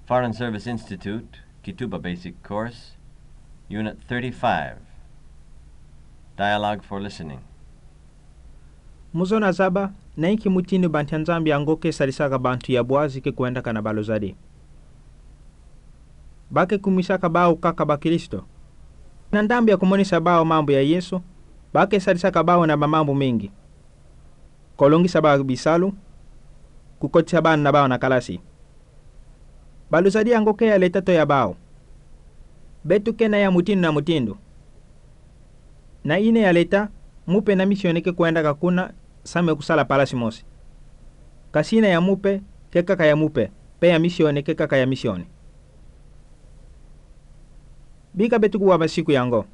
Foreign Service Institute, Kituba Basic Course, Unit 35. Dialogue for Listening. Muzona zaba na iki mutini banti nzambi angoke salisaka bantu ya bwazi ke kuenda kana balozadi. Bake kumisaka bao kaka ba Kristo. Na ndambi ya kumonisa bao mambo ya Yesu, bake salisaka bao na mambo mengi. Kolongi sabao bisalu, kukoti sabana na bao na kalasi. Balozadi angoke ya letato ya bao. Betu kena ya mutinu na mutindu. Na ine ya leta, mupe na misioneke kuenda kakuna same kusala palasi mosi. Kasina ya mupe, kekaka ya mupe, pe ya misione kekaka ya misione. Bika betu kuwa basiku yango.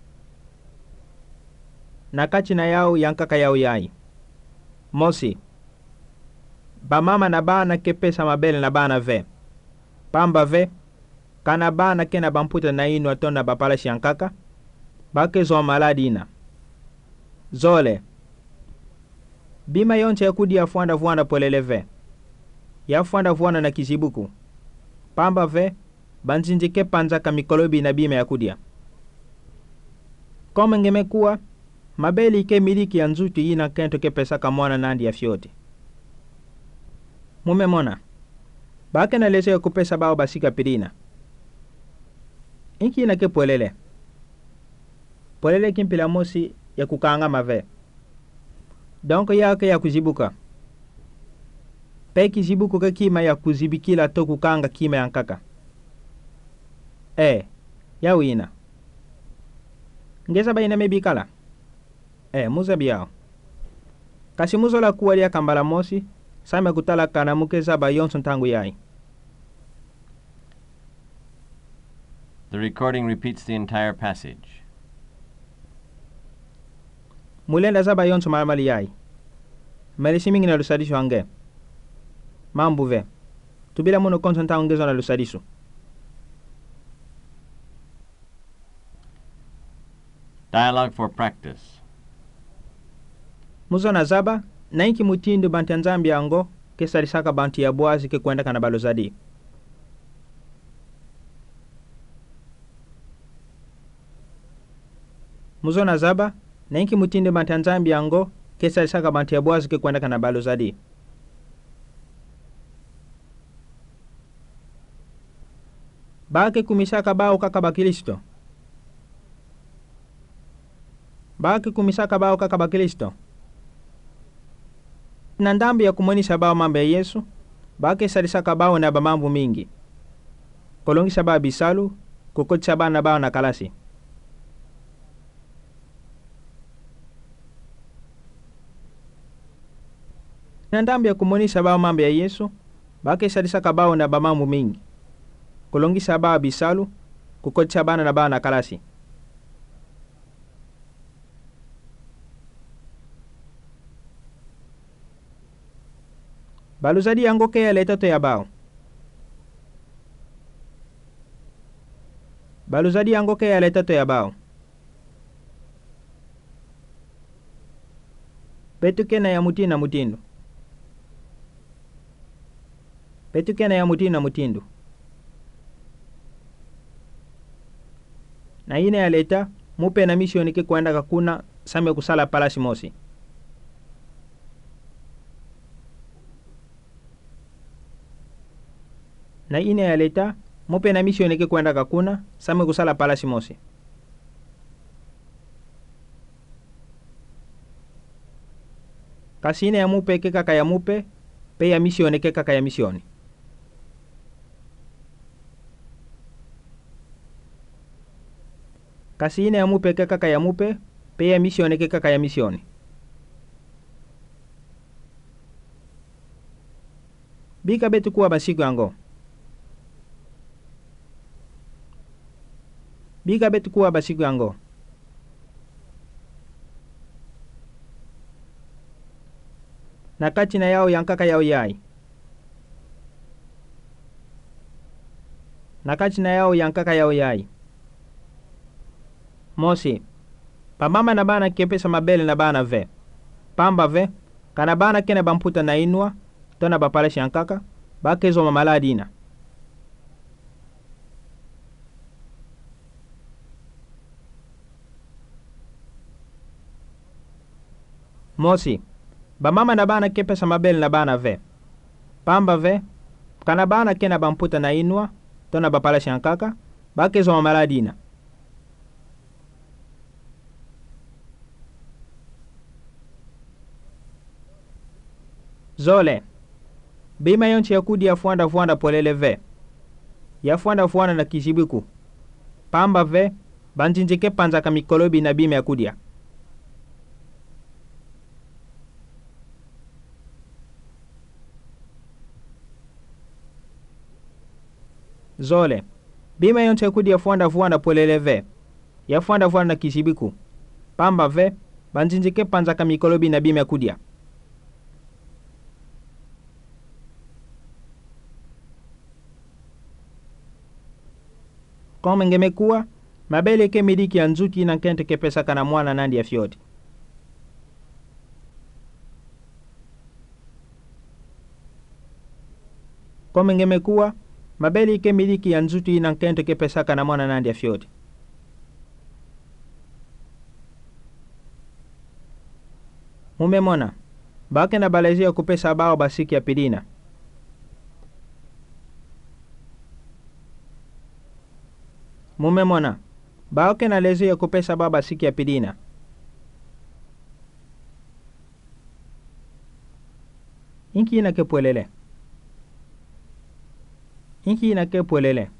Na kachina yao yankaka yao yai. Mosi. Ba mama na bana kepesa mabele na bana ve. Pamba ve. Kana bana kena bamputa na inu atona bapalashi yankaka. Bake zo maladina. Zole. Bima yonche ya kudi ya fuanda polele ve. Ya fuanda na kizibuku. Pamba ve. Banzinjike panza kamikolobi na bima ya kudia. Kome ngemekuwa, mabeli ike miliki ya nzuti ina kento ke pesa kamwana nandi ya fyote. Mume mona. Bake na leso ya kupesa bao basika pirina. Inki ina ke polele. Polele kimpila mosi ya kukanga mave. Donko yake ya kuzibuka. Peki zibuku ke kima ya kuzibikila to kukanga kima ya nkaka. Ya wina. Ngeza baina mebikala. Muza biyao. Kasi muzo la kuwa liya kambala mosi, same kutala kana mukeza ba yonson tangu yai. The recording repeats the entire passage. Mulenda zaba yonson maramali yai. Melisimingi na lusadisu ange. Mambu ve. Tubila muno konson tangu ngezo na lusadisu. Dialogue for practice. Muzona zaba na inki mutindu banti nzambi ango kesalisaka bantu ya bwazi ke kuenda kana balozadi. Muzona zaba na inki mutindu banti nzambi ango kesalisaka bantu ya bwazi ke kuenda kana balozadi. Bake kumisaka bao kaka ba Kristo. Baki kumisaka bao kaka ba Kristo. Na ndambi ya kumonisha bao mambo ya Yesu, baki salisaka bao na ba mambo mingi. Kolongi sabaa bisalu, kukoti sabaa na bao na kalasi. Na ndambi ya kumonisha bao mambo ya Yesu, baki salisaka bao na ba mambo mingi. Kolongi sabaa bisalu, kukoti sabaa na bao na kalasi. Baluzadi angoke ya letato ya bao. Baluzadi angoke ya letato ya bao. Petuke na ya mutina mutindu. Petuke na ya mutina mutindu. Na ine ya leta, mupe na misioni ke kuenda kakuna same kusala palasi mosi. Na ine ya leta, mupe na misioni ke kuenda kakuna same kusala palasi mosi. Kasi ine ya mupe ke kaka ya mupe, pe ya misioni ke kaka ya misioni. Kasi ine ya mupe ke kaka ya mupe, pe ya misioni ke kaka ya misioni. Bika betu kuwa basiku yango. Bika betu kuwa basiku yango. Na kachina yao yankaka yao yai. Na kachina yao yankaka yao yai. Mosi. Pamama na bana kepesa mabele na bana ve. Pamba ve. Kana bana kene bamputa na inua. Tona bapalashi yankaka. Bakezo mamaladina. Mosi, bamama na bana ke pesa mabele na bana ve. Pamba ve, kana bana ke na bamputa na inwa, to na bapala shankaka, bake zo maladina. Zole, bima yonchi ya kudi ya fuanda polele ve. Ya fuanda na kishibiku. Pamba ve, banjinjike panza kamikolobi na bima ya kudia. Zole, bima yonchi ya kudi ya fuanda polele ve. Ya fuanda na kishibiku. Pamba ve, banjinjike panza kamikolobi na bima ya kudia. Kome ngemekuwa, mabele ke midiki ya nzuki na kente ke pesa kana mwana nandi ya fioti. Kome ngemekuwa, mabele ke midiki ya nzuki na kente ke pesa kana mwana nandi ya fioti. Mumemona, bake na balezia kupesa bao basiki ya pidina. Mumemona, bake na lezia kupesa bao basiki ya pidina. Inki ina ke puelele. Inki ina ke puelele.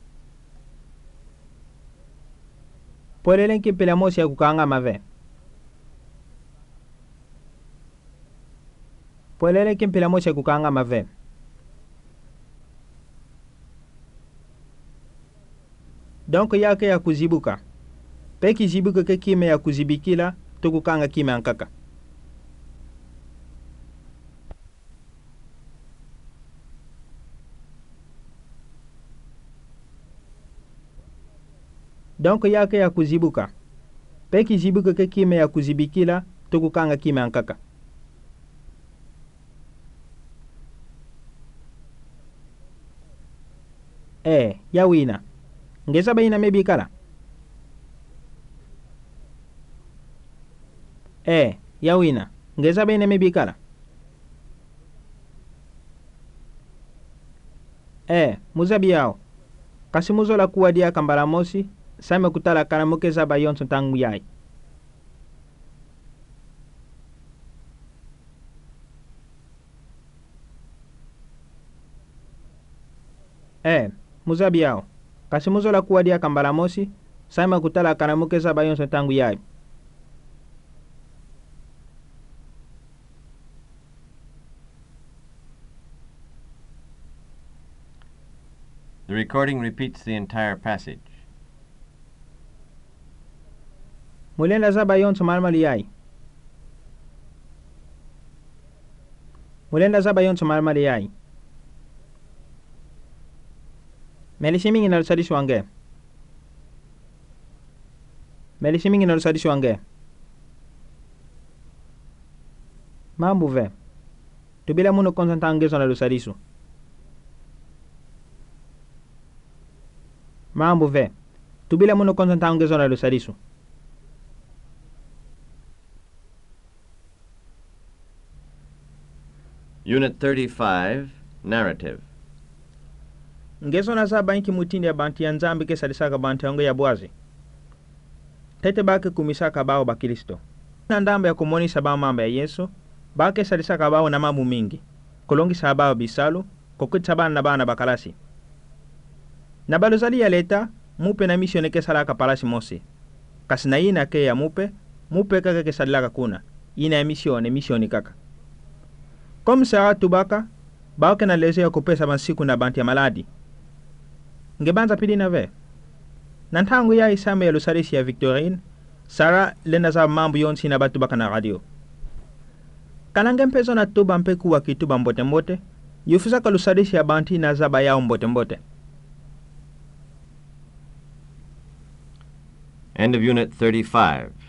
Puelele nki pila mosi ya kukanga mave. Puelele nki pila mosi ya kukanga mave. Donc yake ya kuzibuka. Peki zibuka ke kime ya kuzibikila, tukukanga kime ankaka. Donc yake ya kuzibuka. Peki zibuka ke kime ya kuzibikila, tukukanga kime ankaka. Yawina. Ngeza baina mebikala. Yawina. Ngeza baina mebikala. Muzabi yao. Kasi muzo la kuwa dia kambala mosi, same kutala karamuke zaba yonso tangu yai. Muzabi yao. Kasi muzo la kuwa dia kambala mosi, same kutala karamuke zaba yonso tangu yai. The recording repeats the entire passage. Mulenda zaba yonso malmali yai. Mulenda zaba yonso malmali yai. Melishimingi na lusadishi wange. Melishimingi na lusadishi wange. Mambu ve. Tubila muno konsantangezo na lusadisu. Mambu ve. Tubila muno konsantangezo na lusadisu. Unit 35, Narrative. Ngezo na zaba inki mutindi ya banti ya nzambi ke sadisaka banti yangu ya buazi. Tete bake kumisaka bao ba Kristo. Na ndamba ya kumonisa bao mamba ya Yesu, bake sadisaka bao na mambu mingi. Kolongi sa bao bisalu, kukuti bana na bana bakalasi. Na balozali ya leta, mupe na misione ke salaka palasi mosi. Kasi na ina ke ya mupe kaka ke sadilaka kuna. Ina ya misione kaka. Kom saa tubaka, bao ke na leze ya kupesa masiku na banti ya maladi. Ngebanza pidina ve. Nantangu ya isame ya lusarisi ya Victorine, Sara lenda za mambu yonsi na batubaka na radio. Kanange mpezo na tuba mpeku wa kituba mbote mbote, yufusaka lusarisi ya banti na zaba yao mbote mbote. End of Unit 35.